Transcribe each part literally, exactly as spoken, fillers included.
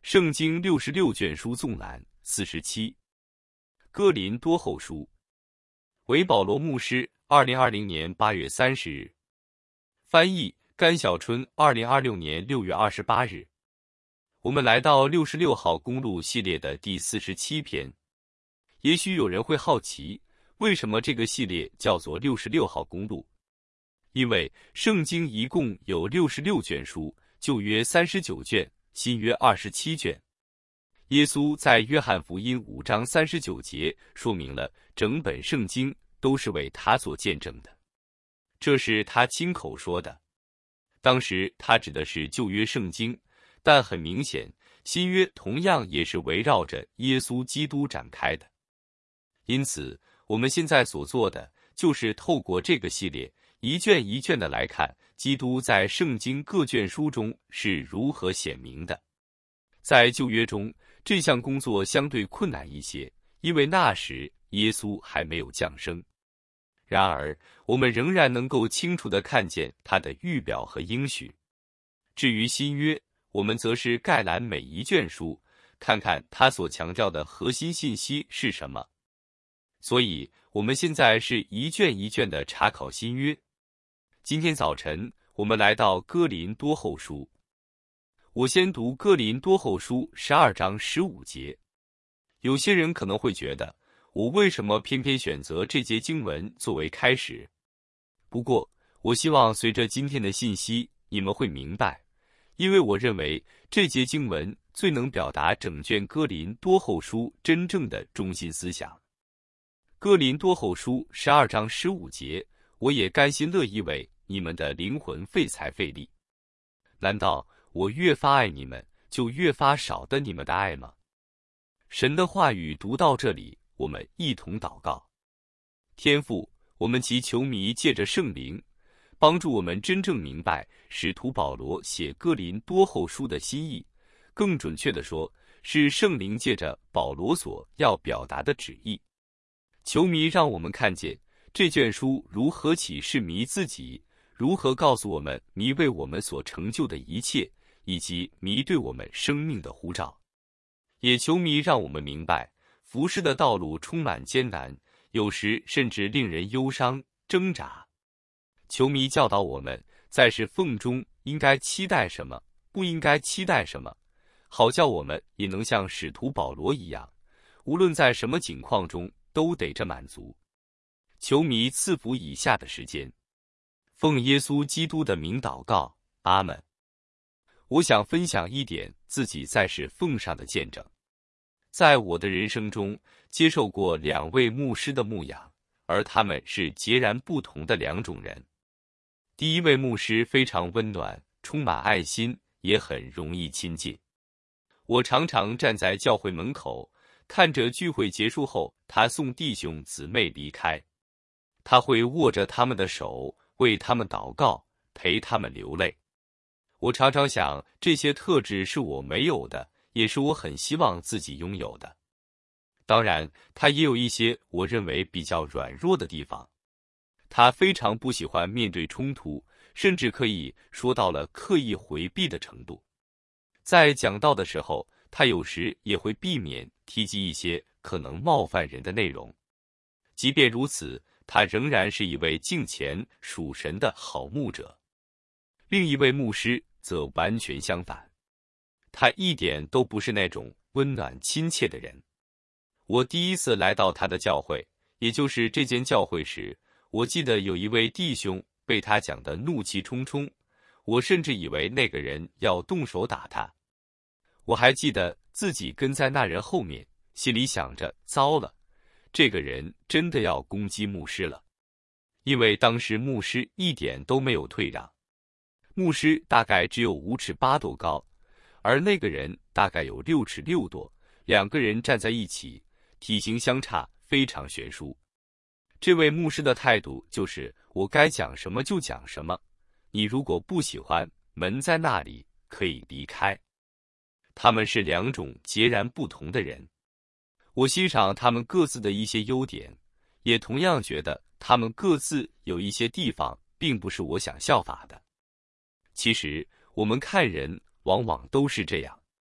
圣经六十六卷书纵览四十七。哥林多后书，为保罗牧师，二零二零年八月三十日。翻译甘小春，二零二六年六月二十八日。我们来到六十六号公路系列的第四十七篇。也许有人会好奇，为什么这个系列叫做六十六号公路？因为圣经一共有六十六卷书，旧约三十九卷，新约二十七卷。耶稣在约翰福音五章三十九节说明了整本圣经都是为他所见证的，这是他亲口说的。当时他指的是旧约圣经，但很明显，新约同样也是围绕着耶稣基督展开的。因此，我们现在所做的就是透过这个系列，一卷一卷的来看基督在圣经各卷书中是如何显明的。在旧约中，这项工作相对困难一些，因为那时耶稣还没有降生。然而，我们仍然能够清楚地看见他的预表和应许。至于新约，我们则是概览每一卷书，看看他所强调的核心信息是什么。所以，我们现在是一卷一卷地查考新约。今天早晨，我们来到哥林多后书。我先读哥林多后书十二章十五节。有些人可能会觉得，我为什么偏偏选择这节经文作为开始？不过，我希望随着今天的信息，你们会明白，因为我认为这节经文最能表达整卷哥林多后书真正的中心思想。哥林多后书十二章十五节，我也甘心乐意为你们的灵魂费财费力。难道我越发爱你们，就越发少的你们的爱吗？神的话语读到这里，我们一同祷告。天父，我们祈求你借着圣灵，帮助我们真正明白使徒保罗写哥林多后书的心意，更准确地说，是圣灵借着保罗所要表达的旨意。求你让我们看见这卷书如何启示你自己，如何告诉我们你为我们所成就的一切，以及你对我们生命的呼召。也求你让我们明白，服事的道路充满艰难，有时甚至令人忧伤挣扎。求你教导我们，在侍奉中应该期待什么，不应该期待什么，好叫我们也能像使徒保罗一样，无论在什么境况中都得着满足。求你赐福以下的时间。奉耶稣基督的名祷告，阿们。我想分享一点自己在侍奉上的见证。在我的人生中，接受过两位牧师的牧养，而他们是截然不同的两种人。第一位牧师非常温暖，充满爱心，也很容易亲近。我常常站在教会门口，看着聚会结束后，他送弟兄姊妹离开。他会握着他们的手，为他们祷告，陪他们流泪。我常常想，这些特质是我没有的，也是我很希望自己拥有的。当然，他也有一些我认为比较软弱的地方。他非常不喜欢面对冲突，甚至可以说到了刻意回避的程度。在讲道的时候，他有时也会避免提及一些可能冒犯人的内容。即便如此，他仍然是一位敬虔属神的好牧者。另一位牧师则完全相反，他一点都不是那种温暖亲切的人。我第一次来到他的教会，也就是这间教会时，我记得有一位弟兄被他讲得怒气冲冲，我甚至以为那个人要动手打他。我还记得自己跟在那人后面，心里想着，糟了，这个人真的要攻击牧师了。因为当时牧师一点都没有退让。牧师大概只有五尺八多高，而那个人大概有六尺六多，两个人站在一起，体型相差非常悬殊。这位牧师的态度就是，我该讲什么就讲什么，你如果不喜欢，门在那里，可以离开。他们是两种截然不同的人。我欣赏他们各自的一些优点，也同样觉得他们各自有一些地方并不是我想效法的。其实我们看人往往都是这样，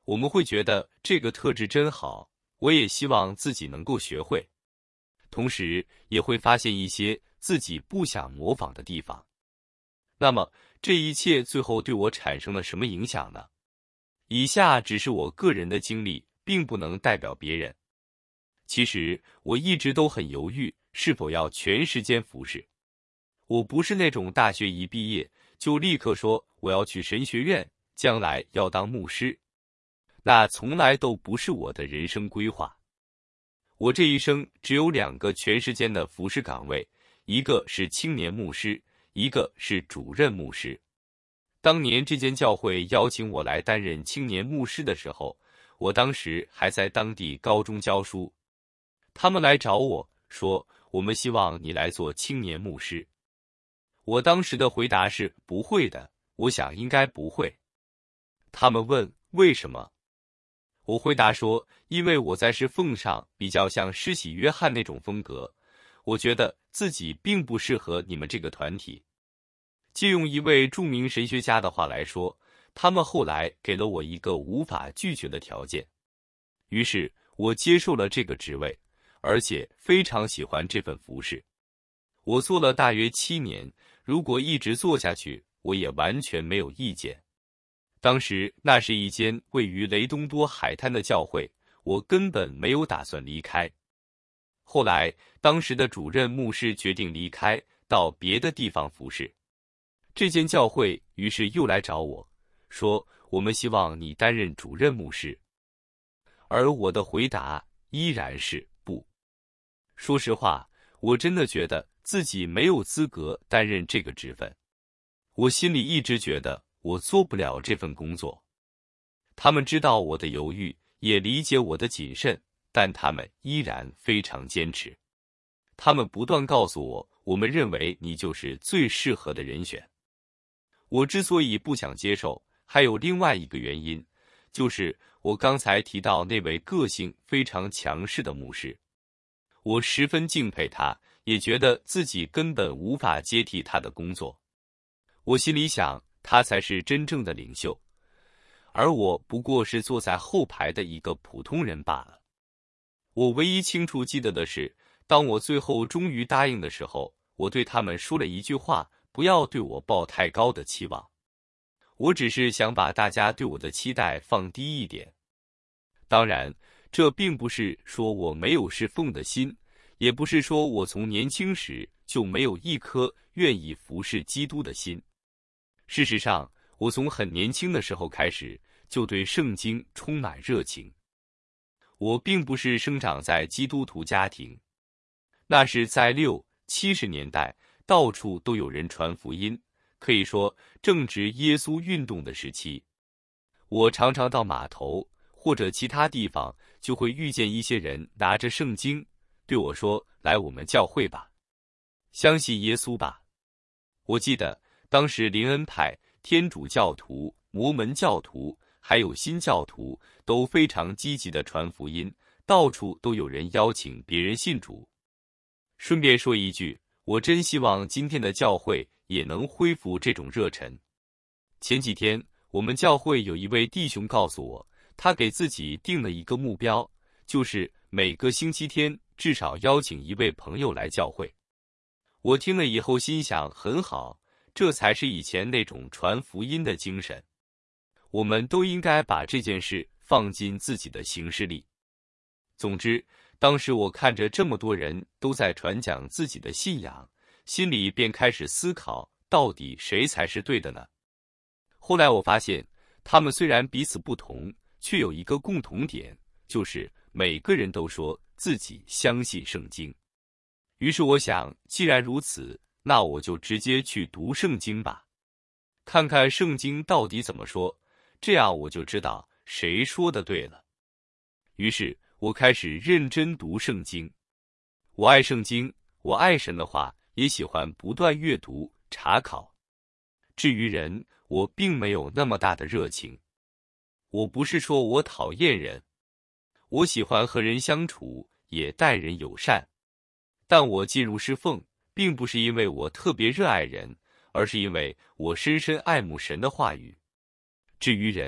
我们会觉得这个特质真好，我也希望自己能够学会。同时也会发现一些自己不想模仿的地方。那么这一切最后对我产生了什么影响呢？以下只是我个人的经历，并不能代表别人。其实我一直都很犹豫，是否要全时间服侍。我不是那种大学一毕业就立刻说我要去神学院，将来要当牧师。那从来都不是我的人生规划。我这一生只有两个全时间的服侍岗位，一个是青年牧师，一个是主任牧师。当年这间教会邀请我来担任青年牧师的时候，我当时还在当地高中教书。他们来找我说，我们希望你来做青年牧师。我当时的回答是不会的，我想应该不会。他们问为什么？我回答说，因为我在侍奉上比较像施洗约翰那种风格，我觉得自己并不适合你们这个团体。借用一位著名神学家的话来说，他们后来给了我一个无法拒绝的条件。于是我接受了这个职位，而且非常喜欢这份服事。我做了大约七年，如果一直做下去，我也完全没有意见。当时那是一间位于雷东多海滩的教会，我根本没有打算离开。后来当时的主任牧师决定离开，到别的地方服侍。这间教会于是又来找我，说我们希望你担任主任牧师。而我的回答依然是不。说实话，我真的觉得自己没有资格担任这个职分。我心里一直觉得我做不了这份工作。他们知道我的犹豫，也理解我的谨慎，但他们依然非常坚持。他们不断告诉我，我们认为你就是最适合的人选。我之所以不想接受，还有另外一个原因，就是我刚才提到那位个性非常强势的牧师。我十分敬佩他，也觉得自己根本无法接替他的工作。我心里想，他才是真正的领袖，而我不过是坐在后排的一个普通人罢了。我唯一清楚记得的是，当我最后终于答应的时候，我对他们说了一句话，不要对我抱太高的期望。我只是想把大家对我的期待放低一点。当然，这并不是说我没有侍奉的心，也不是说我从年轻时就没有一颗愿意服侍基督的心。事实上，我从很年轻的时候开始，就对圣经充满热情。我并不是生长在基督徒家庭，那是在六七十年代，到处都有人传福音，可以说正值耶稣运动的时期。我常常到码头或者其他地方，就会遇见一些人拿着圣经，对我说：“来我们教会吧，相信耶稣吧。”我记得当时灵恩派、天主教徒、摩门教徒还有新教徒都非常积极地传福音，到处都有人邀请别人信主。顺便说一句，我真希望今天的教会也能恢复这种热忱。前几天我们教会有一位弟兄告诉我，他给自己定了一个目标，就是每个星期天至少邀请一位朋友来教会。我听了以后心想，很好，这才是以前那种传福音的精神。我们都应该把这件事放进自己的行事历。总之，当时我看着这么多人都在传讲自己的信仰，心里便开始思考，到底谁才是对的呢？后来我发现，他们虽然彼此不同，却有一个共同点，就是每个人都说自己相信圣经。于是我想，既然如此，那我就直接去读圣经吧，看看圣经到底怎么说，这样我就知道谁说的对了。于是我开始认真读圣经。我爱圣经，我爱神的话，也喜欢不断阅读、查考。至于人，我并没有那么大的热情。我不是说我讨厌人，我喜欢和人相处，也待人友善。但我进入侍奉，并不是因为我特别热爱人，而是因为我深深爱慕神的话语。至于人，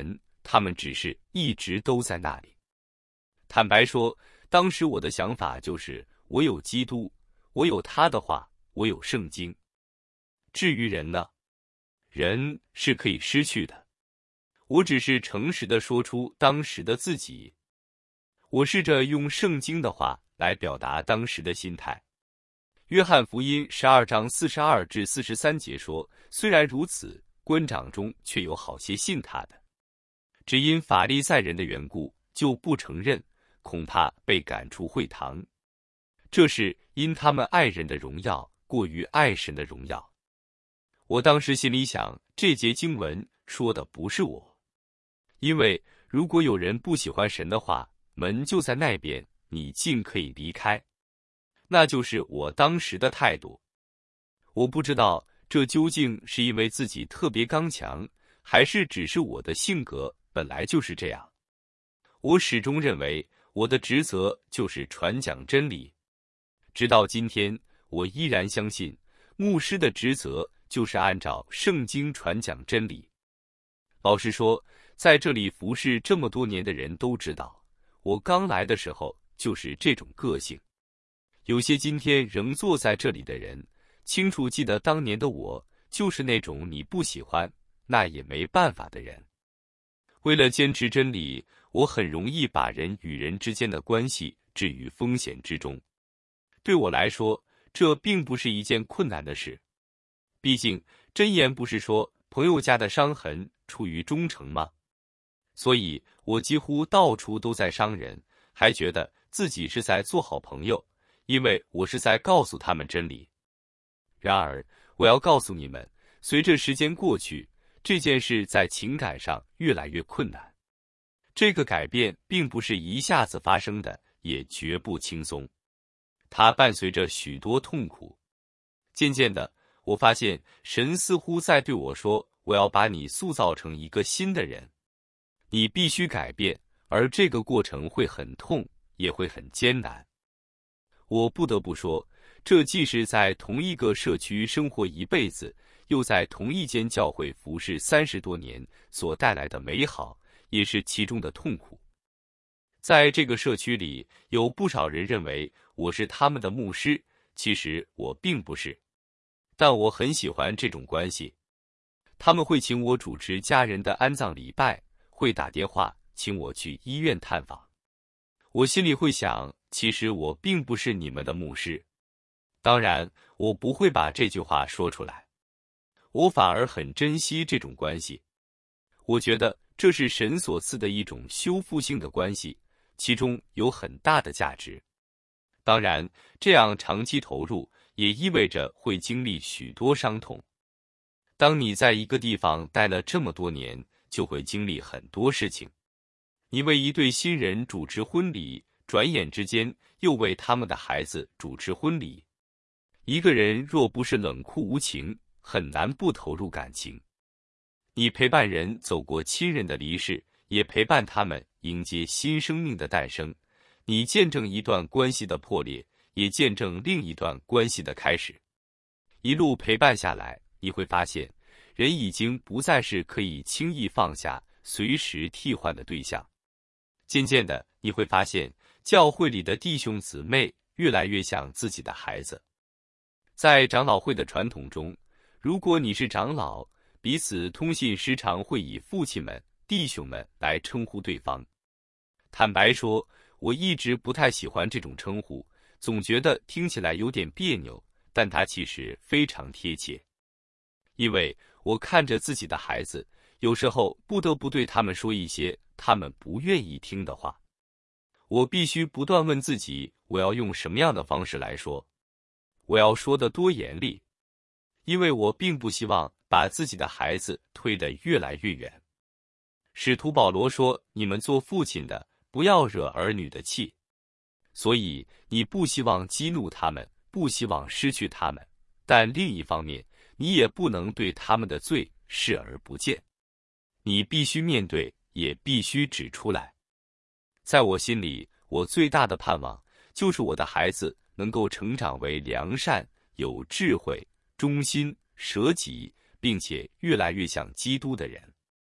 他们只是一直都在那里。坦白说，当时我的想法就是，我有基督，我有他的话，我有圣经。至于人呢？人是可以失去的。我只是诚实地说出当时的自己。我试着用圣经的话来表达当时的心态。约翰福音十二章四十二至四十三节说，虽然如此，官长中却有好些信他的，只因法利赛人的缘故，就不承认，恐怕被赶出会堂。这是因他们爱人的荣耀过于爱神的荣耀。我当时心里想，这节经文说的不是我，因为如果有人不喜欢神的话，门就在那边，你尽可以离开。那就是我当时的态度。我不知道这究竟是因为自己特别刚强，还是只是我的性格本来就是这样。我始终认为我的职责就是传讲真理。直到今天，我依然相信牧师的职责就是按照圣经传讲真理。老实说，在这里服侍这么多年的人都知道，我刚来的时候就是这种个性。有些今天仍坐在这里的人，清楚记得当年的我，就是那种你不喜欢，那也没办法的人。为了坚持真理，我很容易把人与人之间的关系置于风险之中。对我来说，这并不是一件困难的事。毕竟箴言不是说朋友家的伤痕出于忠诚吗？所以我几乎到处都在伤人，还觉得自己是在做好朋友，因为我是在告诉他们真理。然而我要告诉你们，随着时间过去，这件事在情感上越来越困难。这个改变并不是一下子发生的，也绝不轻松。它伴随着许多痛苦。渐渐的，我发现神似乎在对我说，我要把你塑造成一个新的人。你必须改变，而这个过程会很痛，也会很艰难。我不得不说，这既是在同一个社区生活一辈子，又在同一间教会服侍三十多年所带来的美好，也是其中的痛苦。在这个社区里，有不少人认为我是他们的牧师，其实我并不是。但我很喜欢这种关系。他们会请我主持家人的安葬礼拜，会打电话请我去医院探访。我心里会想，其实我并不是你们的牧师。当然，我不会把这句话说出来。我反而很珍惜这种关系。我觉得这是神所赐的一种修复性的关系，其中有很大的价值。当然，这样长期投入也意味着会经历许多伤痛。当你在一个地方待了这么多年，就会经历很多事情。你为一对新人主持婚礼，转眼之间又为他们的孩子主持婚礼。一个人若不是冷酷无情，很难不投入感情。你陪伴人走过亲人的离世，也陪伴他们迎接新生命的诞生。你见证一段关系的破裂，也见证另一段关系的开始。一路陪伴下来，你会发现，人已经不再是可以轻易放下、随时替换的对象。渐渐的，你会发现，教会里的弟兄姊妹越来越像自己的孩子。在长老会的传统中，如果你是长老，彼此通信时常会以父亲们、弟兄们来称呼对方。坦白说，我一直不太喜欢这种称呼，总觉得听起来有点别扭，但它其实非常贴切。因为我看着自己的孩子，有时候不得不对他们说一些他们不愿意听的话。我必须不断问自己，我要用什么样的方式来说？我要说得多严厉？因为我并不希望把自己的孩子推得越来越远。使徒保罗说，你们做父亲的，不要惹儿女的气。所以你不希望激怒他们，不希望失去他们，但另一方面，你也不能对他们的罪视而不见。你必须面对，也必须指出来。在我心里，我最大的盼望就是我的孩子能够成长为良善、有智慧、忠心、舍己，并且越来越像基督的人。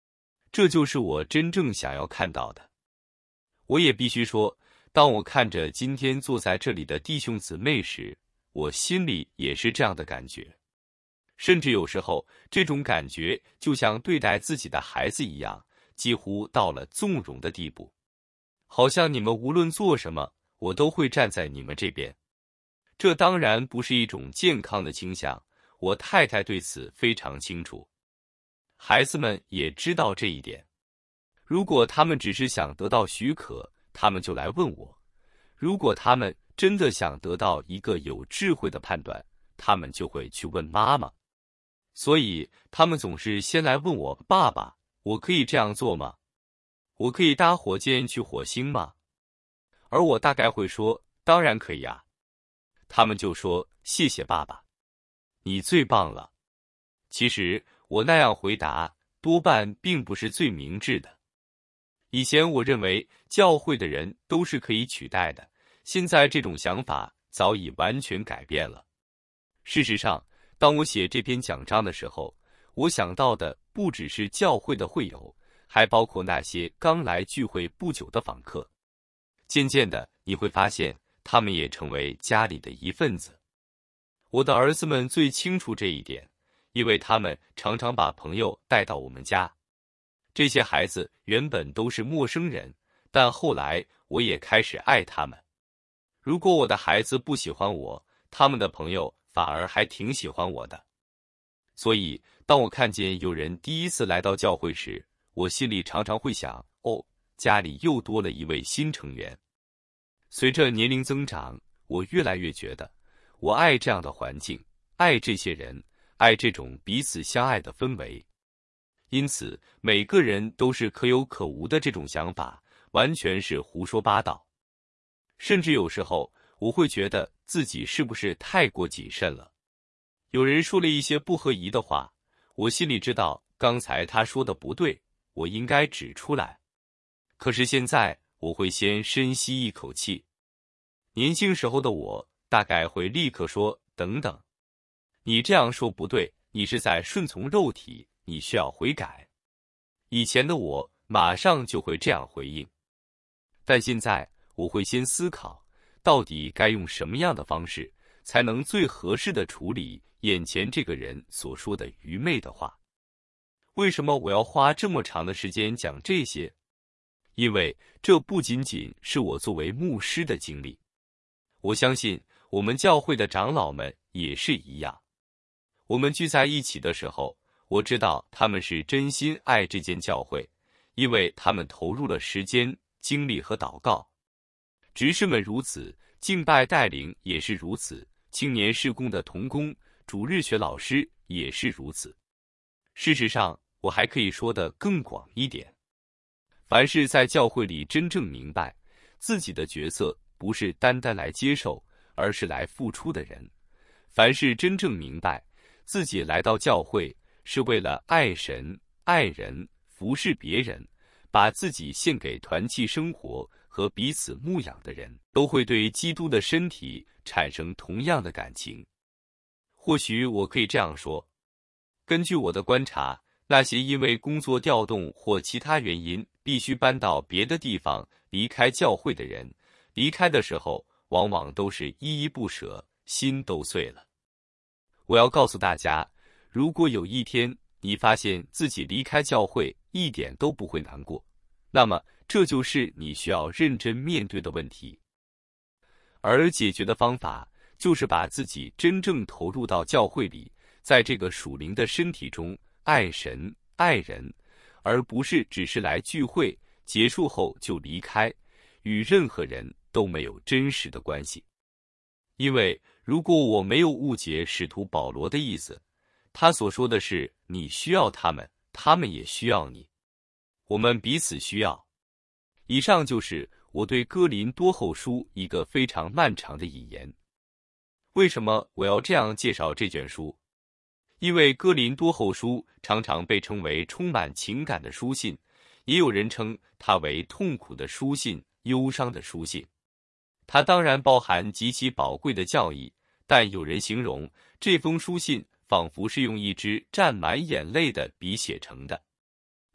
这就是我真正想要看到的。我也必须说，当我看着今天坐在这里的弟兄姊妹时，我心里也是这样的感觉。甚至有时候，这种感觉就像对待自己的孩子一样，几乎到了纵容的地步。好像你们无论做什么，我都会站在你们这边。这当然不是一种健康的倾向，我太太对此非常清楚。孩子们也知道这一点。如果他们只是想得到许可，他们就来问我；如果他们真的想得到一个有智慧的判断，他们就会去问妈妈。所以他们总是先来问我爸爸，我可以这样做吗？我可以搭火箭去火星吗？而我大概会说，当然可以啊。他们就说，谢谢爸爸，你最棒了。其实我那样回答多半并不是最明智的。以前我认为教会的人都是可以取代的，现在这种想法早已完全改变了。事实上，当我写这篇讲章的时候，我想到的不只是教会的会友，还包括那些刚来聚会不久的访客。渐渐的，你会发现他们也成为家里的一份子。我的儿子们最清楚这一点，因为他们常常把朋友带到我们家。这些孩子原本都是陌生人，但后来我也开始爱他们。如果我的孩子不喜欢我，他们的朋友反而还挺喜欢我的。所以当我看见有人第一次来到教会时，我心里常常会想，哦，家里又多了一位新成员。随着年龄增长，我越来越觉得我爱这样的环境，爱这些人，爱这种彼此相爱的氛围。因此每个人都是可有可无的这种想法完全是胡说八道。甚至有时候我会觉得自己是不是太过谨慎了。有人说了一些不合宜的话，我心里知道刚才他说的不对，我应该指出来。可是现在我会先深吸一口气。年轻时候的我大概会立刻说，等等，你这样说不对，你是在顺从肉体，你需要悔改。以前的我马上就会这样回应。但现在我会先思考，到底该用什么样的方式才能最合适的处理眼前这个人所说的愚昧的话。为什么我要花这么长的时间讲这些？因为这不仅仅是我作为牧师的经历，我相信我们教会的长老们也是一样。我们聚在一起的时候，我知道他们是真心爱这间教会，因为他们投入了时间、精力和祷告。执事们如此，敬拜带领也是如此，青年事工的同工、主日学老师也是如此。事实上，我还可以说得更广一点。凡是在教会里真正明白自己的角色不是单单来接受，而是来付出的人，凡是真正明白自己来到教会是为了爱神、爱人、服侍别人，把自己献给团契生活和彼此牧养的人，都会对基督的身体产生同样的感情。或许我可以这样说，根据我的观察，那些因为工作调动或其他原因必须搬到别的地方离开教会的人，离开的时候往往都是依依不舍，心都碎了。我要告诉大家，如果有一天你发现自己离开教会一点都不会难过，那么这就是你需要认真面对的问题。而解决的方法就是把自己真正投入到教会里，在这个属灵的身体中爱神、爱人，而不是只是来聚会，结束后就离开，与任何人都没有真实的关系。因为如果我没有误解使徒保罗的意思，他所说的是你需要他们，他们也需要你，我们彼此需要。以上就是我对哥林多后书一个非常漫长的引言。为什么我要这样介绍这卷书？因为哥林多后书常常被称为充满情感的书信，也有人称它为痛苦的书信、忧伤的书信。它当然包含极其宝贵的教义，但有人形容这封书信仿佛是用一支蘸满眼泪的笔写成的。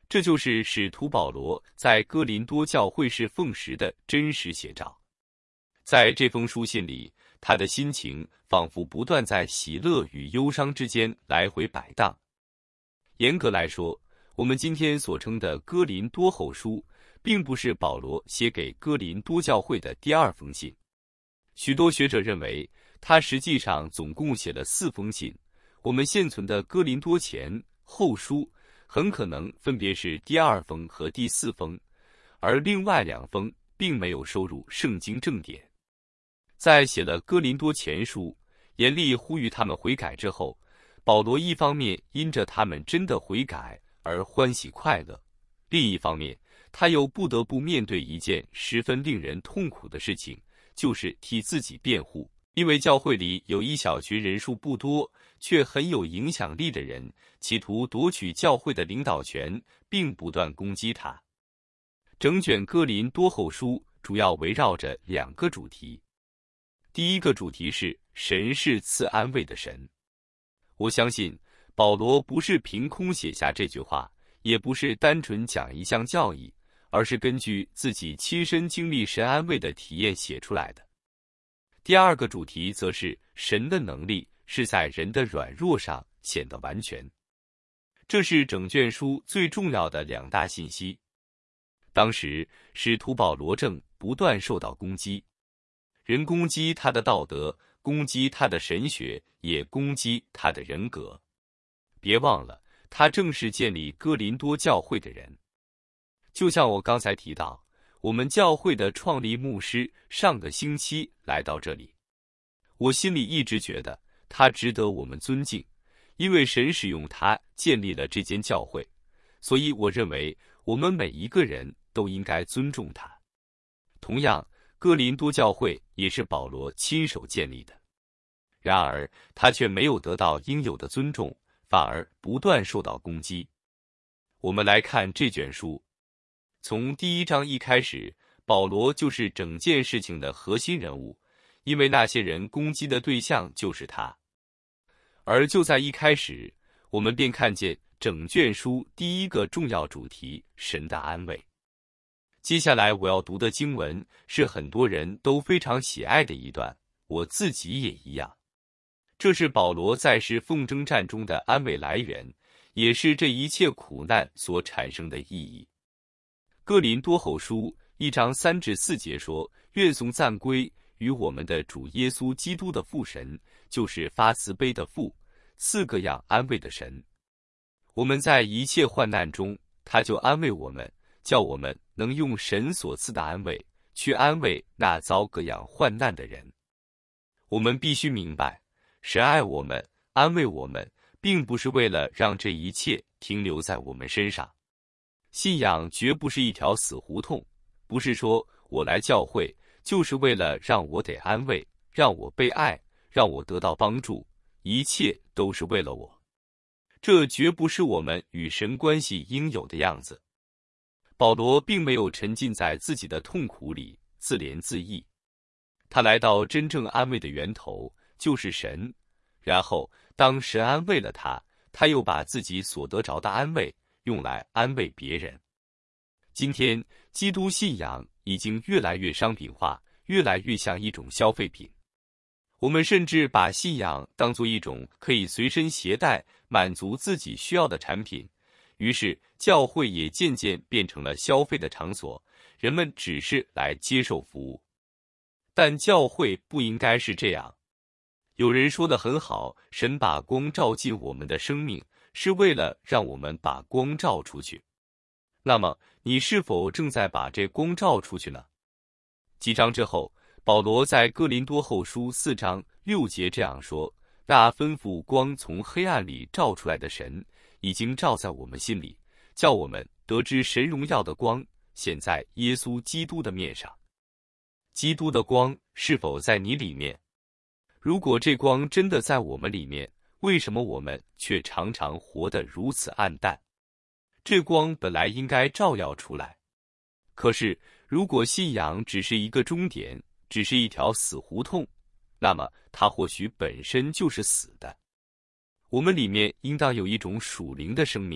这就是使徒保罗在哥林多教会侍奉时的真实写照。在这封书信里，他的心情仿佛不断在喜乐与忧伤之间来回摆荡。严格来说，我们今天所称的哥林多后书，并不是保罗写给哥林多教会的第二封信。许多学者认为，他实际上总共写了四封信。我们现存的哥林多前后书很可能分别是第二封和第四封，而另外两封并没有收入圣经正典。在写了哥林多前书，严厉呼吁他们悔改之后，保罗一方面因着他们真的悔改而欢喜快乐，另一方面他又不得不面对一件十分令人痛苦的事情，就是替自己辩护。因为教会里有一小群人数不多却很有影响力的人，企图夺取教会的领导权，并不断攻击他。整卷哥林多后书主要围绕着两个主题。第一个主题是神是赐安慰的神。我相信保罗不是凭空写下这句话，也不是单纯讲一项教义，而是根据自己亲身经历神安慰的体验写出来的。第二个主题则是神的能力是在人的软弱上显得完全。这是整卷书最重要的两大信息。当时使徒保罗正不断受到攻击，人攻击他的道德，攻击他的神学，也攻击他的人格。别忘了，他正是建立哥林多教会的人。就像我刚才提到，我们教会的创立牧师上个星期来到这里，我心里一直觉得他值得我们尊敬，因为神使用他建立了这间教会，所以我认为我们每一个人都应该尊重他。同样，哥林多教会也是保罗亲手建立的，然而他却没有得到应有的尊重，反而不断受到攻击。我们来看这卷书，从第一章一开始，保罗就是整件事情的核心人物，因为那些人攻击的对象就是他。而就在一开始，我们便看见整卷书第一个重要主题，神的安慰。接下来我要读的经文是很多人都非常喜爱的一段，我自己也一样。这是保罗在世奉征战中的安慰来源，也是这一切苦难所产生的意义。哥林多后书一章三至四节说：愿颂赞归于我们的主耶稣基督的父神，就是发慈悲的父，赐各样安慰的神。我们在一切患难中，他就安慰我们，叫我们能用神所赐的安慰去安慰那遭各样患难的人。我们必须明白，神爱我们，安慰我们，并不是为了让这一切停留在我们身上。信仰绝不是一条死胡同，不是说我来教会就是为了让我得安慰，让我被爱，让我得到帮助，一切都是为了我。这绝不是我们与神关系应有的样子。保罗并没有沉浸在自己的痛苦里自怜自艾，他来到真正安慰的源头，就是神，然后当神安慰了他，他又把自己所得着的安慰用来安慰别人。今天，基督信仰已经越来越商品化，越来越像一种消费品。我们甚至把信仰当作一种可以随身携带、满足自己需要的产品，于是教会也渐渐变成了消费的场所，人们只是来接受服务。但教会不应该是这样。有人说得很好，神把光照进我们的生命，是为了让我们把光照出去。那么，你是否正在把这光照出去呢？几章之后，保罗在哥林多后书四章六节这样说：那吩咐光从黑暗里照出来的神，已经照在我们心里，叫我们得知神荣耀的光显在耶稣基督的面上。基督的光是否在你里面？如果这光真的在我们里面，为什么我们却常常活得如此暗淡？这光本来应该照耀出来。可是，如果信仰只是一个终点，只是一条死胡同，那么它或许本身就是死的。我们里面应当有一种属灵的生命，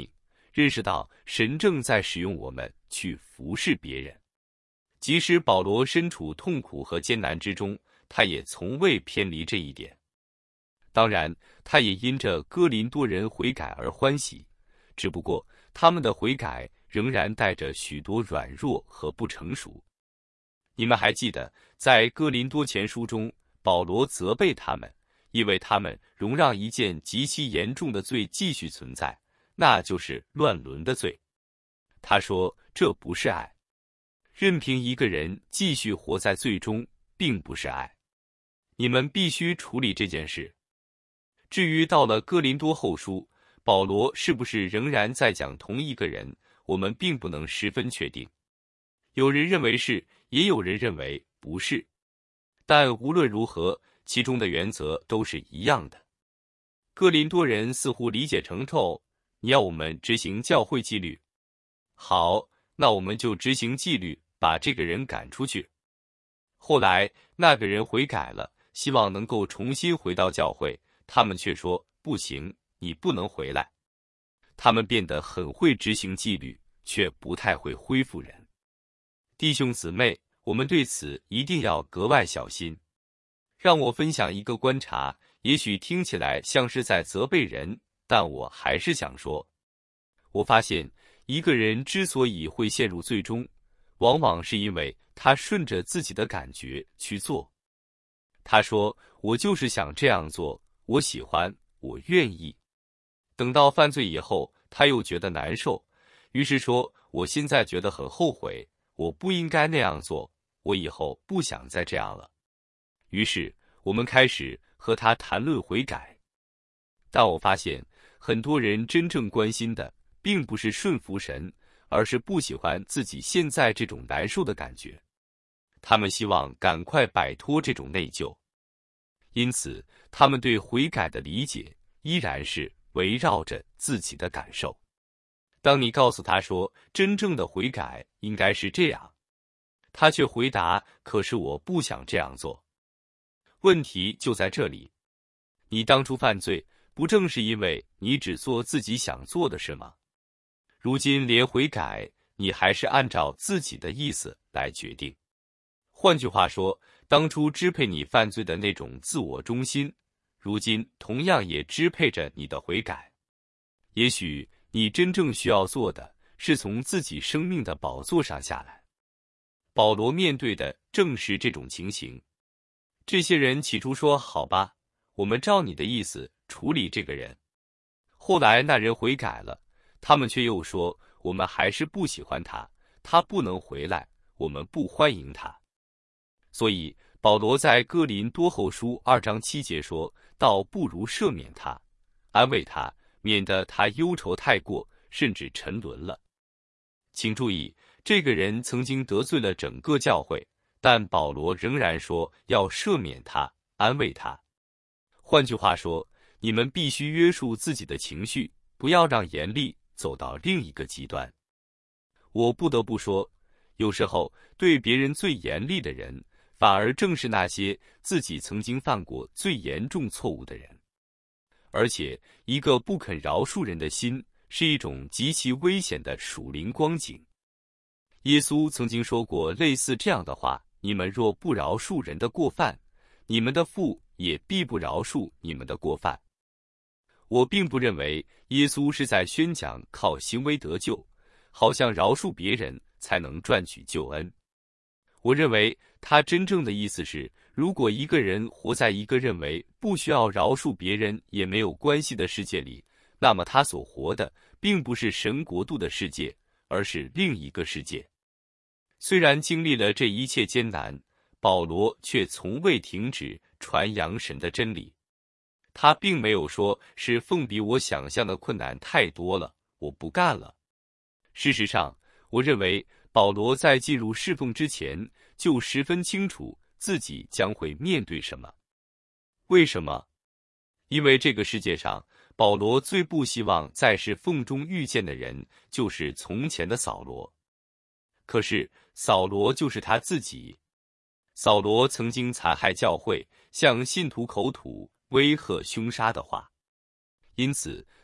认识到神正在使用我们去服侍别人。即使保罗身处痛苦和艰难之中，他也从未偏离这一点。当然，他也因着哥林多人悔改而欢喜，只不过他们的悔改仍然带着许多软弱和不成熟。你们还记得，在哥林多前书中，保罗责备他们，因为他们容让一件极其严重的罪继续存在，那就是乱伦的罪。他说，这不是爱。任凭一个人继续活在罪中，并不是爱。你们必须处理这件事。至于到了哥林多后书，保罗是不是仍然在讲同一个人，我们并不能十分确定。有人认为是，也有人认为不是。但无论如何，其中的原则都是一样的。哥林多人似乎理解成透，你要我们执行教会纪律。好，那我们就执行纪律，把这个人赶出去。后来那个人悔改了，希望能够重新回到教会，他们却说不行，你不能回来。他们变得很会执行纪律，却不太会恢复人。弟兄姊妹，我们对此一定要格外小心。让我分享一个观察，也许听起来像是在责备人，但我还是想说，我发现一个人之所以会陷入罪中，往往是因为他顺着自己的感觉去做。他说，我就是想这样做，我喜欢，我愿意。等到犯罪以后，他又觉得难受，于是说，我现在觉得很后悔，我不应该那样做，我以后不想再这样了。于是我们开始和他谈论悔改。但我发现很多人真正关心的并不是顺服神，而是不喜欢自己现在这种难受的感觉。他们希望赶快摆脱这种内疚，因此他们对悔改的理解依然是围绕着自己的感受。当你告诉他说真正的悔改应该是这样，他却回答，可是我不想这样做。问题就在这里，你当初犯罪不正是因为你只做自己想做的事吗？如今连悔改你还是按照自己的意思来决定。换句话说，当初支配你犯罪的那种自我中心，如今同样也支配着你的悔改。也许你真正需要做的是从自己生命的宝座上下来。保罗面对的正是这种情形。这些人起初说，好吧，我们照你的意思处理这个人。后来那人悔改了，他们却又说，我们还是不喜欢他，他不能回来，我们不欢迎他。所以保罗在哥林多后书二章七节说，倒不如赦免他，安慰他，免得他忧愁太过，甚至沉沦了。请注意，这个人曾经得罪了整个教会，但保罗仍然说要赦免他，安慰他。换句话说，你们必须约束自己的情绪，不要让严厉走到另一个极端。我不得不说，有时候对别人最严厉的人，反而正是那些自己曾经犯过最严重错误的人。而且一个不肯饶恕人的心，是一种极其危险的属灵光景。耶稣曾经说过类似这样的话，你们若不饶恕人的过犯，你们的父也必不饶恕你们的过犯。我并不认为耶稣是在宣讲靠行为得救，好像饶恕别人才能赚取救恩。我认为他真正的意思是，如果一个人活在一个认为不需要饶恕别人也没有关系的世界里，那么他所活的并不是神国度的世界，而是另一个世界。虽然经历了这一切艰难，保罗却从未停止传扬神的真理。他并没有说是奉比我想象的困难太多了，我不干了。事实上，我认为保罗在进入侍奉之前就十分清楚自己将会面对什么。为什么？因为这个世界上，保罗最不希望在侍奉中遇见的人就是从前的扫罗。可是扫罗就是他自己。扫罗曾经残害教会，向信徒口吐威吓凶杀的话，因此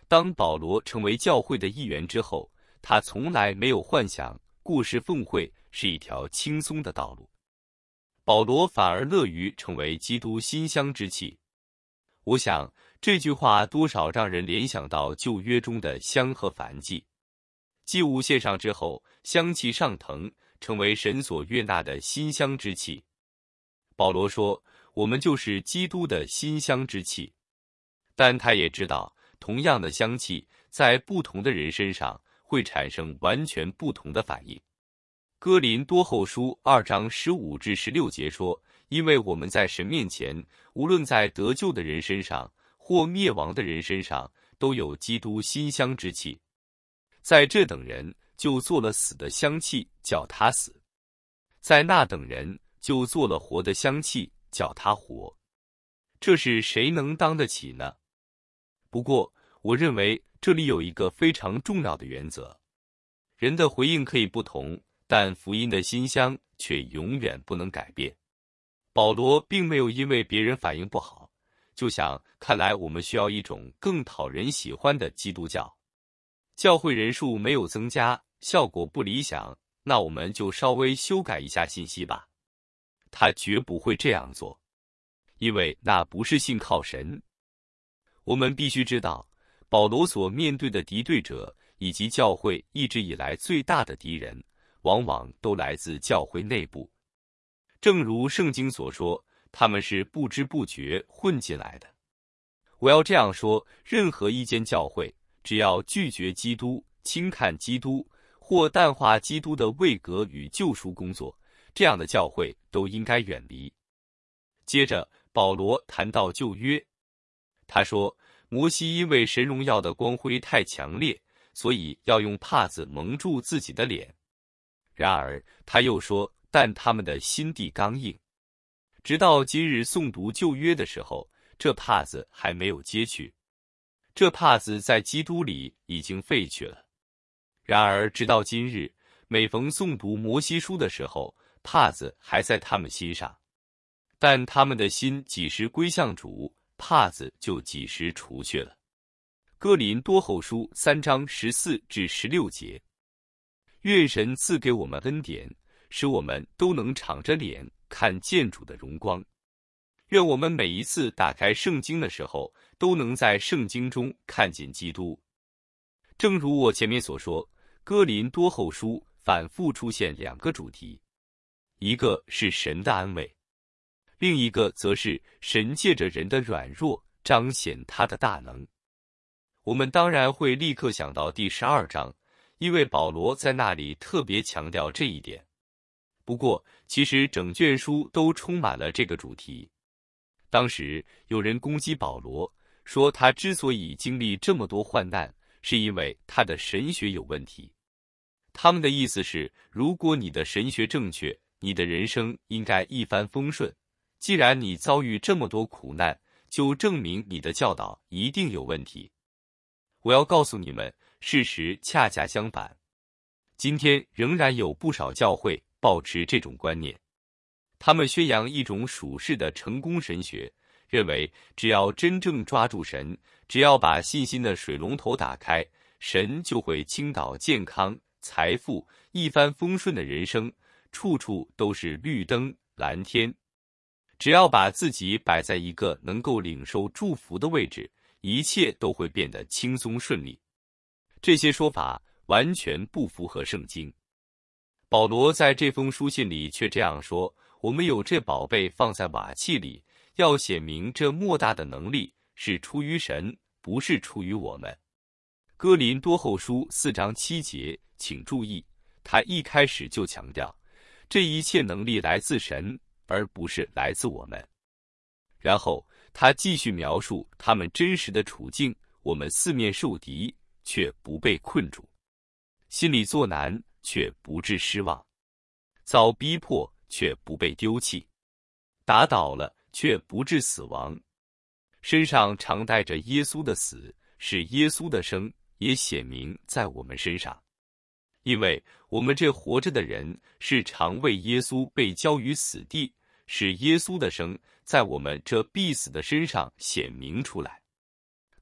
当保罗成为教会的一员之后，他从来没有幻想过世奉会是一条轻松的道路。保罗反而乐于成为基督馨香之气。我想这句话多少让人联想到旧约中的香和燔祭。祭物献上之后，香气上腾，成为神所悦纳的馨香之气。保罗说，我们就是基督的馨香之气。但他也知道，同样的香气在不同的人身上会产生完全不同的反应。哥林多后书二章十五至十六节说，因为我们在神面前，无论在得救的人身上或灭亡的人身上，都有基督馨香之气。在这等人就做了死的香气，叫他死；在那等人就做了活的香气，叫他活。这是谁能当得起呢？不过，我认为这里有一个非常重要的原则：人的回应可以不同，但福音的馨香却永远不能改变。保罗并没有因为别人反应不好，就想看来我们需要一种更讨人喜欢的基督教。教会人数没有增加，效果不理想，那我们就稍微修改一下信息吧。他绝不会这样做，因为那不是信靠神。我们必须知道，保罗所面对的敌对者以及教会一直以来最大的敌人，往往都来自教会内部。正如圣经所说，他们是不知不觉混进来的。我要这样说，任何一间教会，只要拒绝基督、轻看基督或淡化基督的位格与救赎工作，这样的教会都应该远离。接着，保罗谈到旧约，他说，摩西因为神荣耀的光辉太强烈，所以要用帕子蒙住自己的脸。然而，他又说，但他们的心地刚硬。直到今日诵读旧约的时候，这帕子还没有揭去。这帕子在基督里已经废去了。然而直到今日，每逢诵读摩西书的时候，帕子还在他们心上。但他们的心几时归向主，帕子就几时除去了。哥林多后书三章十四至十六节。愿神赐给我们恩典，使我们都能敞着脸看见主的荣光。愿我们每一次打开圣经的时候，都能在圣经中看见基督。正如我前面所说，哥林多后书反复出现两个主题，一个是神的安慰，另一个则是神借着人的软弱彰显他的大能。我们当然会立刻想到第十二章，因为保罗在那里特别强调这一点。不过，其实整卷书都充满了这个主题。当时有人攻击保罗，说他之所以经历这么多患难，是因为他的神学有问题。他们的意思是，如果你的神学正确，你的人生应该一帆风顺。既然你遭遇这么多苦难，就证明你的教导一定有问题。我要告诉你们，事实恰恰相反。今天仍然有不少教会抱持这种观念。他们宣扬一种属世的成功神学，认为只要真正抓住神，只要把信心的水龙头打开，神就会倾倒健康、财富、一帆风顺的人生，处处都是绿灯、蓝天。只要把自己摆在一个能够领受祝福的位置，一切都会变得轻松顺利。这些说法完全不符合圣经。保罗在这封书信里却这样说，我们有这宝贝放在瓦器里，要显明这莫大的能力是出于神，不是出于我们。哥林多后书四章七节，请注意，他一开始就强调，这一切能力来自神，而不是来自我们。然后他继续描述他们真实的处境，我们四面受敌，却不被困住；心里作难，却不致失望；遭逼迫，却不被丢弃；打倒了，却不致死亡。身上常带着耶稣的死，使耶稣的生也显明在我们身上。因为我们这活着的人，是常为耶稣被交于死地，使耶稣的生在我们这必死的身上显明出来。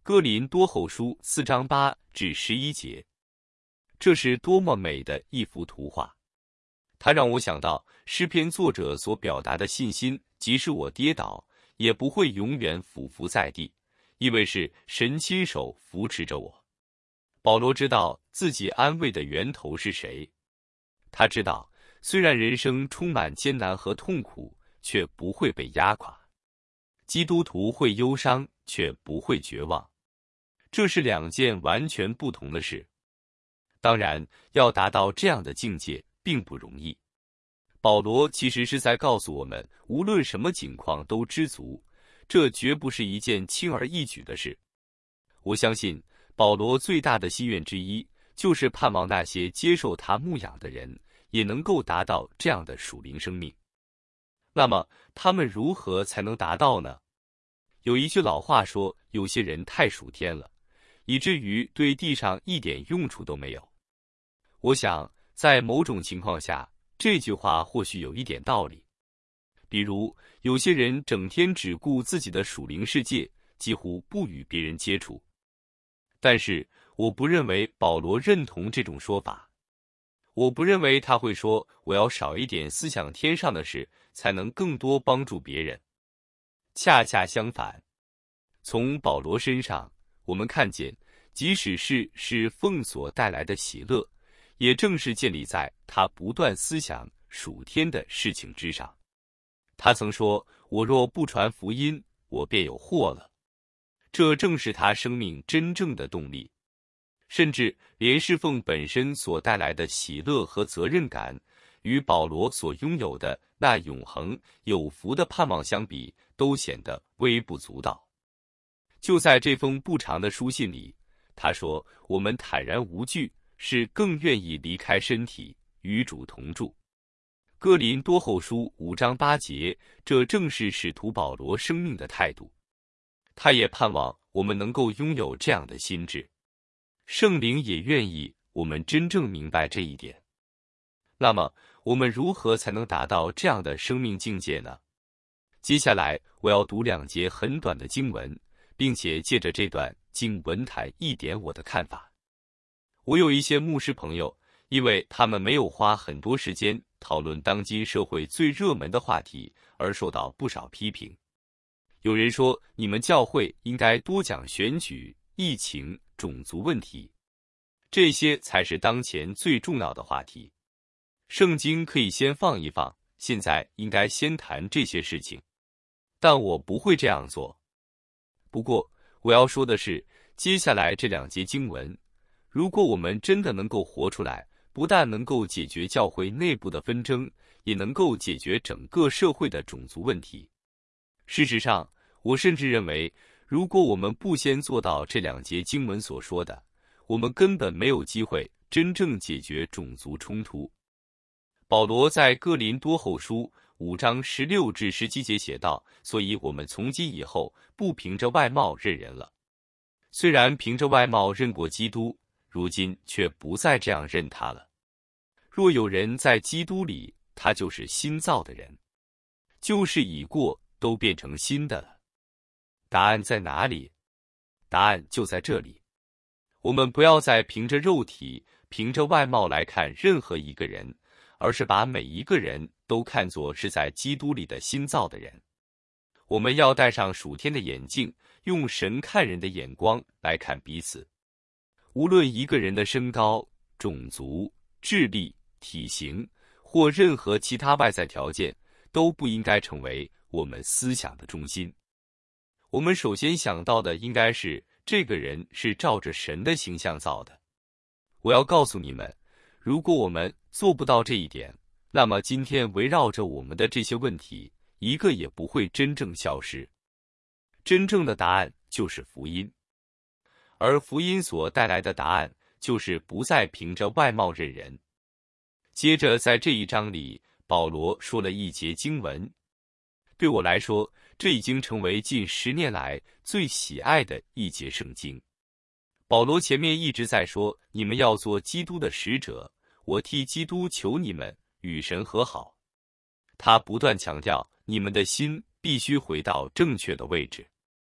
哥林多后书四章八至十一节，这是多么美的一幅图画！它让我想到诗篇作者所表达的信心，即使我跌倒，也不会永远俯伏在地，因为是神亲手扶持着我。保罗知道自己安慰的源头是谁，他知道虽然人生充满艰难和痛苦，却不会被压垮。基督徒会忧伤，却不会绝望，这是两件完全不同的事。当然，要达到这样的境界并不容易。保罗其实是在告诉我们，无论什么境况都知足，这绝不是一件轻而易举的事。我相信保罗最大的心愿之一，就是盼望那些接受他牧养的人也能够达到这样的属灵生命。那么他们如何才能达到呢？有一句老话说，有些人太属天了，以至于对地上一点用处都没有。我想在某种情况下，这句话或许有一点道理。比如有些人整天只顾自己的属灵世界，几乎不与别人接触。但是我不认为保罗认同这种说法。我不认为他会说，我要少一点思想天上的事，才能更多帮助别人。恰恰相反，从保罗身上我们看见，即使是是奉所带来的喜乐，也正是建立在他不断思想属天的事情之上。他曾说，我若不传福音，我便有祸了。这正是他生命真正的动力。甚至连侍奉本身所带来的喜乐和责任感，与保罗所拥有的那永恒有福的盼望相比，都显得微不足道。就在这封不长的书信里，他说，我们坦然无惧，是更愿意离开身体，与主同住。哥林多后书五章八节，这正是使徒保罗生命的态度。他也盼望我们能够拥有这样的心智。圣灵也愿意我们真正明白这一点。那么，我们如何才能达到这样的生命境界呢？接下来我要读两节很短的经文，并且借着这段经文谈一点我的看法。我有一些牧师朋友，因为他们没有花很多时间讨论当今社会最热门的话题，而受到不少批评。有人说，你们教会应该多讲选举、疫情、种族问题，这些才是当前最重要的话题。圣经可以先放一放，现在应该先谈这些事情。但我不会这样做。不过，我要说的是，接下来这两节经文，如果我们真的能够活出来，不但能够解决教会内部的纷争，也能够解决整个社会的种族问题。事实上，我甚至认为，如果我们不先做到这两节经文所说的，我们根本没有机会真正解决种族冲突。保罗在哥林多后书五章十六至十七节写道，所以我们从今以后不凭着外貌认人了。虽然凭着外貌认过基督，如今却不再这样认他了。若有人在基督里，他就是新造的人，旧事已过，都变成新的了。答案在哪里？答案就在这里。我们不要再凭着肉体、凭着外貌来看任何一个人，而是把每一个人都看作是在基督里的新造的人。我们要戴上属天的眼镜，用神看人的眼光来看彼此。无论一个人的身高、种族、智力、体型或任何其他外在条件，都不应该成为我们思想的中心。我们首先想到的应该是，这个人是照着神的形象造的。我要告诉你们，如果我们做不到这一点，那么今天围绕着我们的这些问题，一个也不会真正消失。真正的答案就是福音，而福音所带来的答案就是不再凭着外貌认人。接着在这一章里，保罗说了一节经文，对我来说，这已经成为近十年来最喜爱的一节圣经。保罗前面一直在说，你们要做基督的使者，我替基督求你们与神和好。他不断强调，你们的心必须回到正确的位置。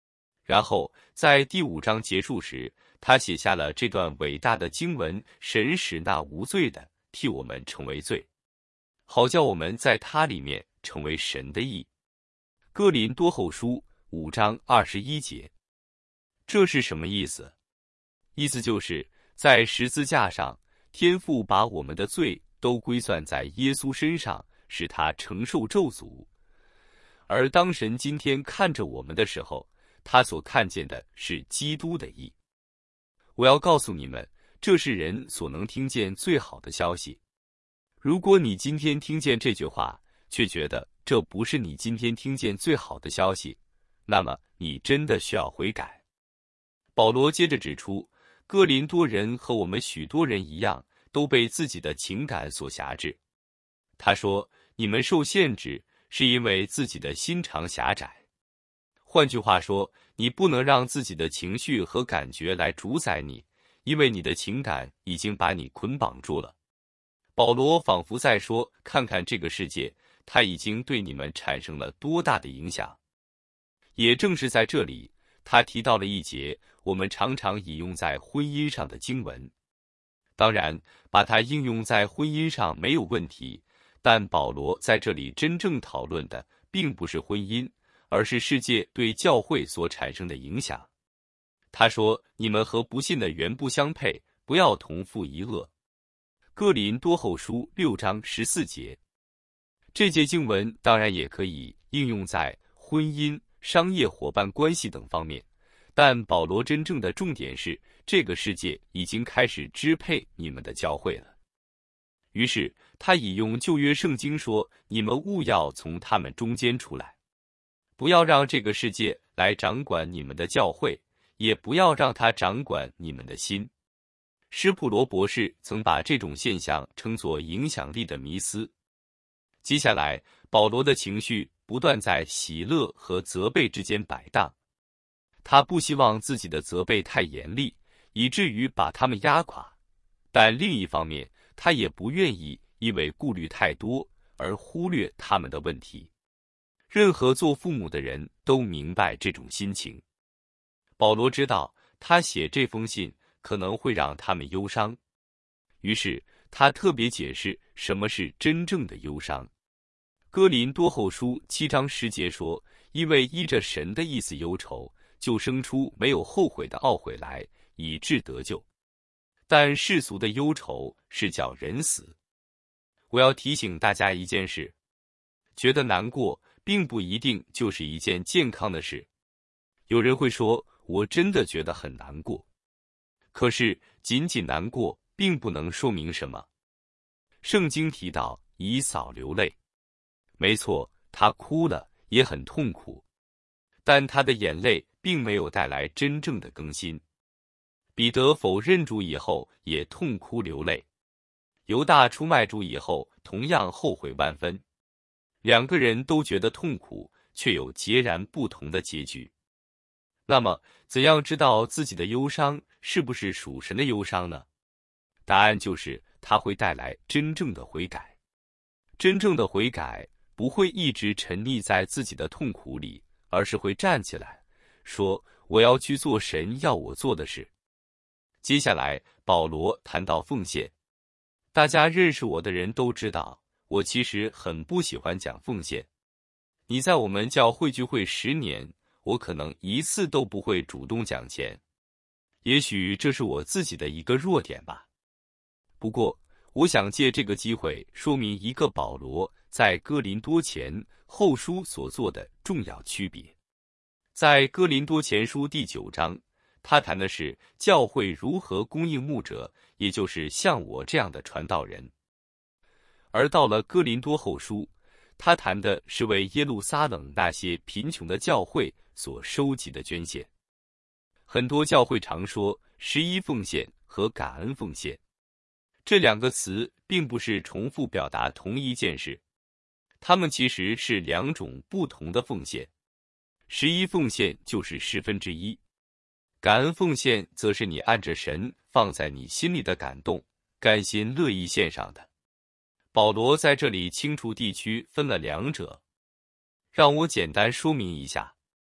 然后在第五章结束时，他写下了这段伟大的经文：神使那无罪的替我们成为罪，好叫我们在他里面成为神的义。哥林多后书五章二十一节。这是什么意思？意思就是在十字架上，天父把我们的罪都归算在耶稣身上，使他承受咒诅。而当神今天看着我们的时候，他所看见的是基督的义。我要告诉你们，这是人所能听见最好的消息。如果你今天听见这句话，却觉得这不是你今天听见最好的消息，那么你真的需要悔改。保罗接着指出，哥林多人和我们许多人一样，都被自己的情感所辖制。他说，你们受限制是因为自己的心肠狭窄。换句话说，你不能让自己的情绪和感觉来主宰你，因为你的情感已经把你捆绑住了。保罗仿佛在说，看看这个世界，它已经对你们产生了多大的影响。也正是在这里，他提到了一节我们常常引用在婚姻上的经文。当然，把它应用在婚姻上没有问题，但保罗在这里真正讨论的并不是婚姻，而是世界对教会所产生的影响。他说，你们和不信的原不相配，不要同负一恶。哥林多后书六章十四节。这节经文当然也可以应用在婚姻、商业伙伴关系等方面，但保罗真正的重点是，这个世界已经开始支配你们的教会了。于是他引用旧约圣经说，你们务要从他们中间出来，不要让这个世界来掌管你们的教会，也不要让它掌管你们的心。施普罗博士曾把这种现象称作影响力的迷思。接下来，保罗的情绪不断在喜乐和责备之间摆荡。他不希望自己的责备太严厉，以至于把他们压垮，但另一方面，他也不愿意因为顾虑太多而忽略他们的问题。任何做父母的人都明白这种心情。保罗知道他写这封信可能会让他们忧伤，于是他特别解释什么是真正的忧伤。哥林多后书七章十节说，因为依着神的意思忧愁，就生出没有后悔的懊悔来，以致得救。但世俗的忧愁是叫人死。我要提醒大家一件事，觉得难过并不一定就是一件健康的事。有人会说，我真的觉得很难过。可是仅仅难过并不能说明什么。圣经提到以扫流泪，没错，他哭了，也很痛苦，但他的眼泪并没有带来真正的更新。彼得否认主以后也痛哭流泪，犹大出卖主以后同样后悔万分。两个人都觉得痛苦，却有截然不同的结局。那么，怎样知道自己的忧伤是不是属神的忧伤呢？答案就是，它会带来真正的悔改。真正的悔改不会一直沉溺在自己的痛苦里，而是会站起来，说：“我要去做神要我做的事。”接下来，保罗谈到奉献。大家认识我的人都知道，我其实很不喜欢讲奉献。你在我们教会聚会十年，我可能一次都不会主动讲钱。也许这是我自己的一个弱点吧。不过，我想借这个机会说明一个保罗在哥林多前后书所做的重要区别。在哥林多前书第九章，他谈的是教会如何供应牧者，也就是像我这样的传道人。而到了哥林多后书，他谈的是为耶路撒冷那些贫穷的教会所收集的捐献。很多教会常说十一奉献和感恩奉献，这两个词并不是重复表达同一件事，它们其实是两种不同的奉献。十一奉献就是十分之一，感恩奉献则是你按着神放在你心里的感动，甘心乐意献上的。保罗在这里清楚地区分了两者，让我简单说明一下。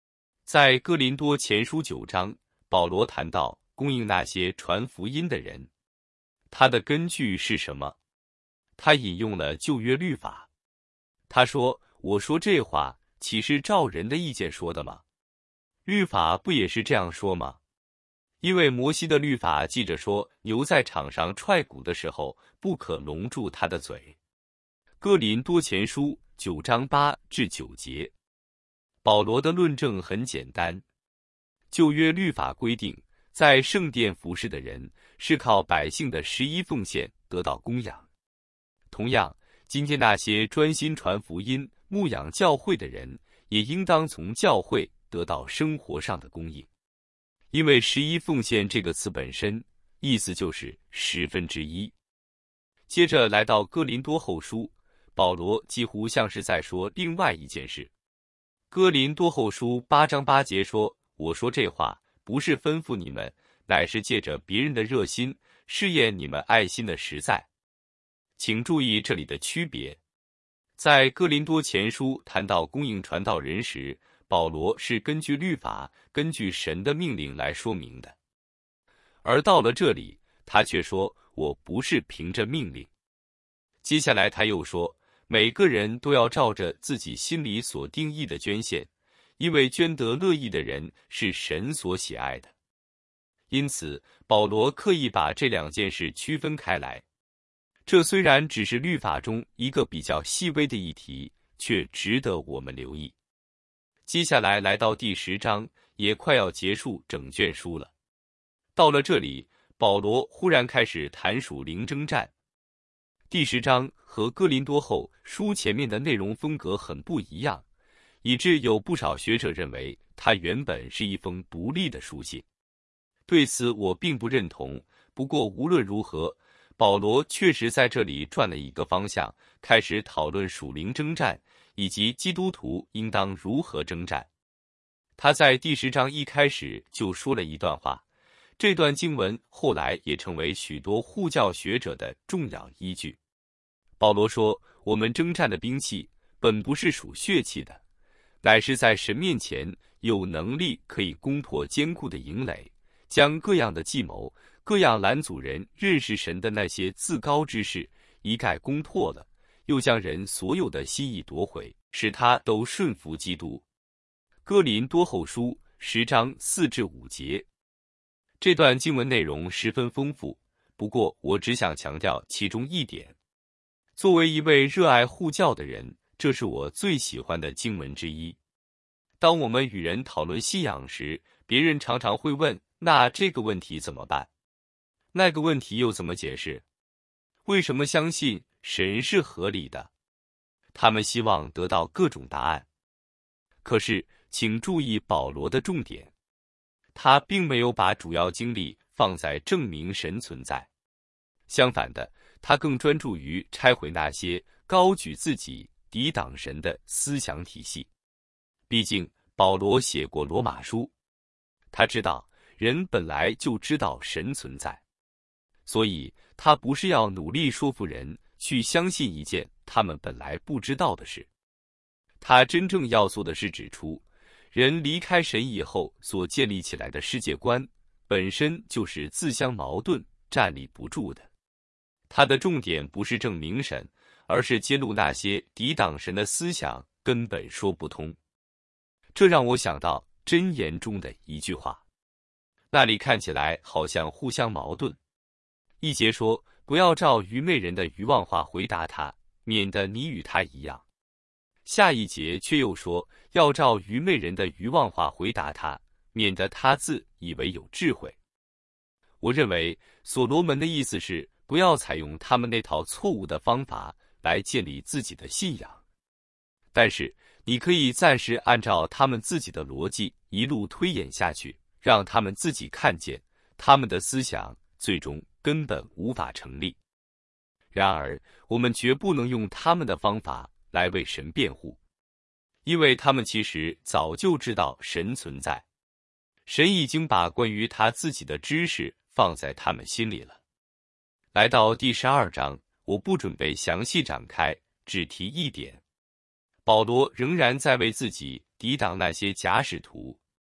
在哥林多前书九章，保罗谈到供应那些传福音的人，他的根据是什么？他引用了旧约律法。他说：“我说这话，岂是照人的意见说的吗？律法不也是这样说吗？因为摩西的律法记着说，牛在场上踹鼓的时候，不可笼住它的嘴。”哥林多前书九章八至九节。保罗的论证很简单，旧约律法规定，在圣殿服侍的人是靠百姓的十一奉献得到供养。同样，今天那些专心传福音、牧养教会的人，也应当从教会得到生活上的供应。因为十一奉献这个词本身，意思就是十分之一。接着来到哥林多后书，保罗几乎像是在说另外一件事。哥林多后书八章八节说：“我说这话，不是吩咐你们，乃是借着别人的热心，试验你们爱心的实在。”请注意这里的区别。在哥林多前书谈到供应传道人时，保罗是根据律法，根据神的命令来说明的。而到了这里，他却说：“我不是凭着命令。”接下来他又说，每个人都要照着自己心里所定义的捐献，因为捐得乐意的人是神所喜爱的。因此，保罗刻意把这两件事区分开来。这虽然只是律法中一个比较细微的议题，却值得我们留意。接下来来到第十章，也快要结束整卷书了。到了这里，保罗忽然开始谈属灵征战。第十章和哥林多后书前面的内容风格很不一样，以致有不少学者认为它原本是一封独立的书信。对此我并不认同，不过无论如何，保罗确实在这里转了一个方向，开始讨论属灵征战，以及基督徒应当如何征战。他在第十章一开始就说了一段话，这段经文后来也成为许多护教学者的重要依据。保罗说，我们征战的兵器本不是属血气的，乃是在神面前有能力可以攻破坚固的营垒，将各样的计谋、各样拦阻人认识神的那些自高之事一概攻破了，又将人所有的心意夺回，使他都顺服基督。哥林多后书十章四至五节。这段经文内容十分丰富，不过我只想强调其中一点。作为一位热爱护教的人，这是我最喜欢的经文之一。当我们与人讨论信仰时，别人常常会问，那这个问题怎么办？那个问题又怎么解释？为什么相信神是合理的？他们希望得到各种答案。可是，请注意保罗的重点，他并没有把主要精力放在证明神存在。相反的，他更专注于拆毁那些高举自己、抵挡神的思想体系。毕竟，保罗写过罗马书，他知道人本来就知道神存在，所以他不是要努力说服人去相信一件他们本来不知道的事。他真正要做的是指出，人离开神以后所建立起来的世界观，本身就是自相矛盾、站立不住的。他的重点不是证明神，而是揭露那些抵挡神的思想根本说不通。这让我想到箴言中的一句话，那里看起来好像互相矛盾。一节说，不要照愚昧人的愚妄话回答他，免得你与他一样。下一节却又说，要照愚昧人的愚妄话回答他，免得他自以为有智慧。我认为所罗门的意思是，不要采用他们那套错误的方法来建立自己的信仰。但是你可以暂时按照他们自己的逻辑一路推演下去，让他们自己看见他们的思想最终根本无法成立。然而我们绝不能用他们的方法来为神辩护，因为他们其实早就知道神存在，神已经把关于他自己的知识放在他们心里了。来到第十二章，我不准备详细展开，只提一点。保罗仍然在为自己抵挡那些假使徒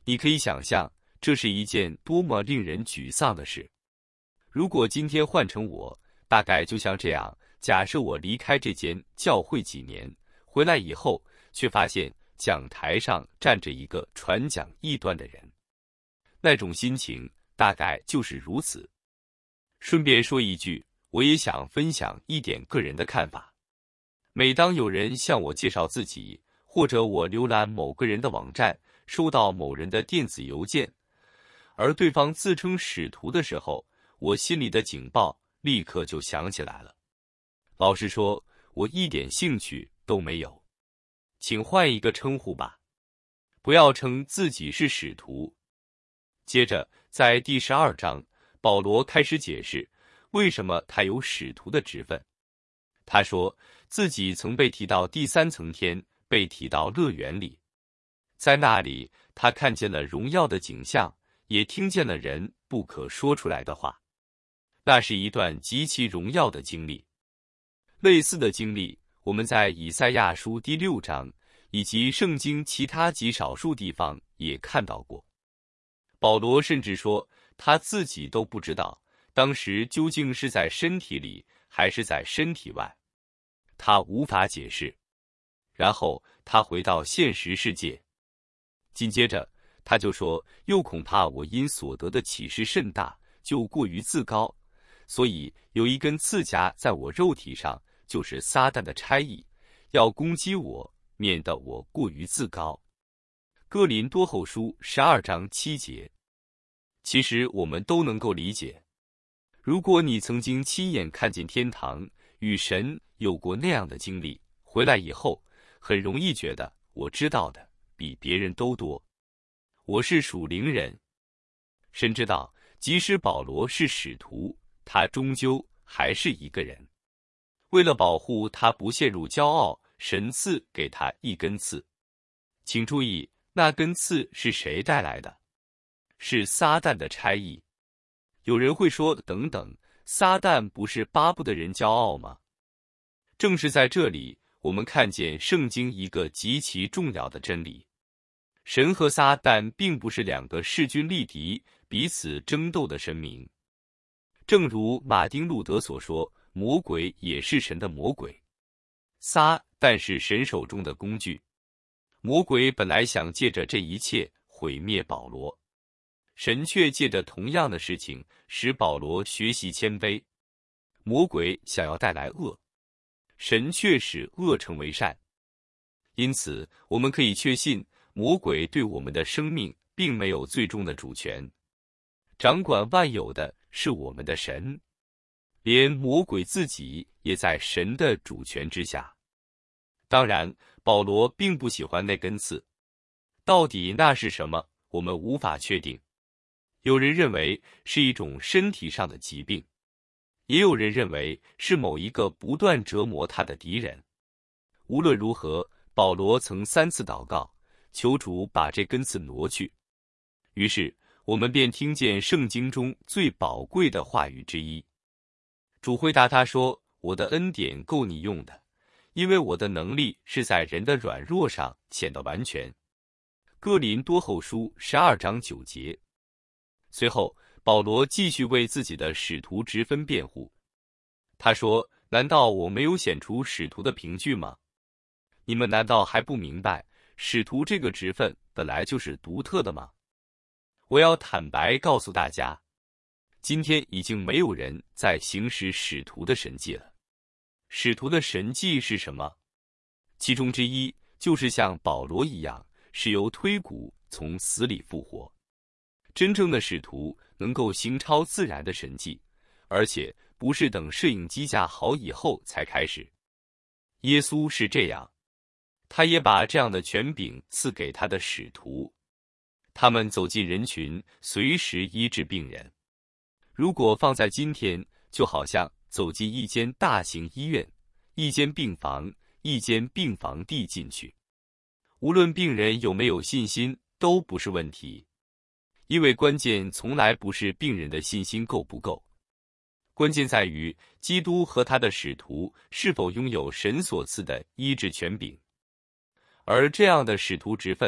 你可以想象，这是一件多么令人沮丧的事。如果今天换成我，大概就像这样。假设我离开这间教会几年，回来以后，却发现讲台上站着一个传讲异端的人，那种心情大概就是如此。顺便说一句，我也想分享一点个人的看法。每当有人向我介绍自己，或者我浏览某个人的网站，收到某人的电子邮件，而对方自称使徒的时候，我心里的警报立刻就响起来了。老实说，我一点兴趣都没有。请换一个称呼吧，不要称自己是使徒。接着，在第十二章，保罗开始解释为什么他有使徒的职分。他说自己曾被提到第三层天，被提到乐园里，在那里他看见了荣耀的景象，也听见了人不可说出来的话。那是一段极其荣耀的经历。类似的经历，我们在以赛亚书第六章以及圣经其他极少数地方也看到过。保罗甚至说，他自己都不知道当时究竟是在身体里还是在身体外，他无法解释。然后他回到现实世界，紧接着他就说，又恐怕我因所得的启示甚大，就过于自高，所以有一根刺夹在我肉体上，就是撒旦的差役，要攻击我，免得我过于自高。哥林多后书十二章七节。其实我们都能够理解，如果你曾经亲眼看见天堂，与神有过那样的经历，回来以后很容易觉得我知道的比别人都多，我是属灵人。神知道，即使保罗是使徒，他终究还是一个人。为了保护他不陷入骄傲，神赐给他一根刺。请注意，那根刺是谁带来的？是撒旦的差役。有人会说，等等，撒旦不是巴不得人骄傲吗？正是在这里，我们看见圣经一个极其重要的真理。神和撒旦并不是两个势均力敌、彼此争斗的神明。正如马丁路德所说，魔鬼也是神的魔鬼，撒旦是神手中的工具。魔鬼本来想借着这一切毁灭保罗，神却借着同样的事情使保罗学习谦卑。魔鬼想要带来恶，神却使恶成为善。因此，我们可以确信，魔鬼对我们的生命并没有最终的主权。掌管万有的是我们的神，连魔鬼自己也在神的主权之下。当然，保罗并不喜欢那根刺，到底那是什么，我们无法确定。有人认为是一种身体上的疾病，也有人认为是某一个不断折磨他的敌人。无论如何，保罗曾三次祷告，求主把这根刺挪去。于是我们便听见圣经中最宝贵的话语之一。主回答他说，我的恩典够你用的，因为我的能力是在人的软弱上显得完全。哥林多后书十二章九节。随后保罗继续为自己的使徒职分辩护。他说，难道我没有显出使徒的凭据吗？你们难道还不明白，使徒这个职分本来就是独特的吗？我要坦白告诉大家，今天已经没有人在行使使徒的神迹了。使徒的神迹是什么？其中之一就是像保罗一样，是由推骨从死里复活。真正的使徒能够行超自然的神迹，而且不是等摄影机架好以后才开始。耶稣是这样，他也把这样的权柄赐给他的使徒。他们走进人群，随时医治病人。如果放在今天，就好像走进一间大型医院，一间病房，一间病房地进去。无论病人有没有信心，都不是问题。因为关键从来不是病人的信心够不够，关键在于基督和他的使徒是否拥有神所赐的医治权柄。而这样的使徒职分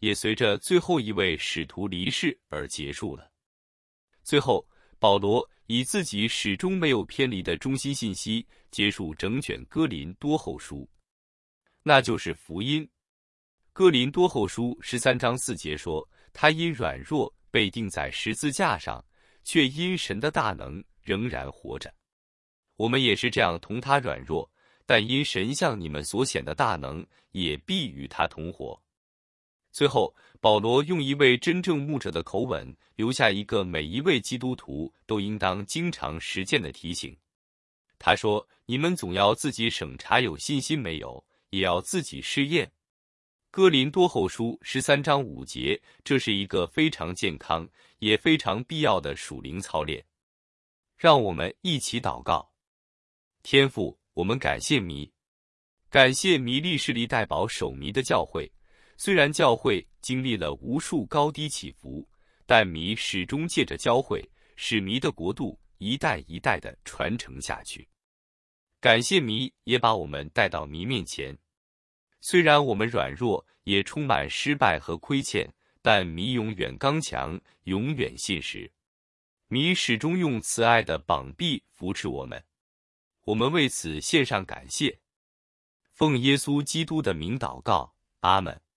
也随着最后一位使徒离世而结束了。最后，保罗以自己始终没有偏离的中心信息结束整卷哥林多后书，那就是福音。哥林多后书十三章四节说，他因软弱被钉在十字架上，却因神的大能仍然活着。我们也是这样同他软弱，但因神向你们所显的大能，也必与他同活。最后，保罗用一位真正牧者的口吻，留下一个每一位基督徒都应当经常实践的提醒。他说：你们总要自己审查有信心没有，也要自己试验。哥林多后书十三章五节，这是一个非常健康也非常必要的属灵操练。让我们一起祷告。天父，我们感谢弥，感谢弥利士利代堡守弥的教会。虽然教会经历了无数高低起伏，但弥始终借着教会，使弥的国度一代一代的传承下去。感谢弥也把我们带到弥面前。虽然我们软弱，也充满失败和亏欠，但弥永远刚强，永远信实。弥始终用慈爱的膀臂扶持我们，我们为此献上感谢。奉耶稣基督的名祷告，阿们。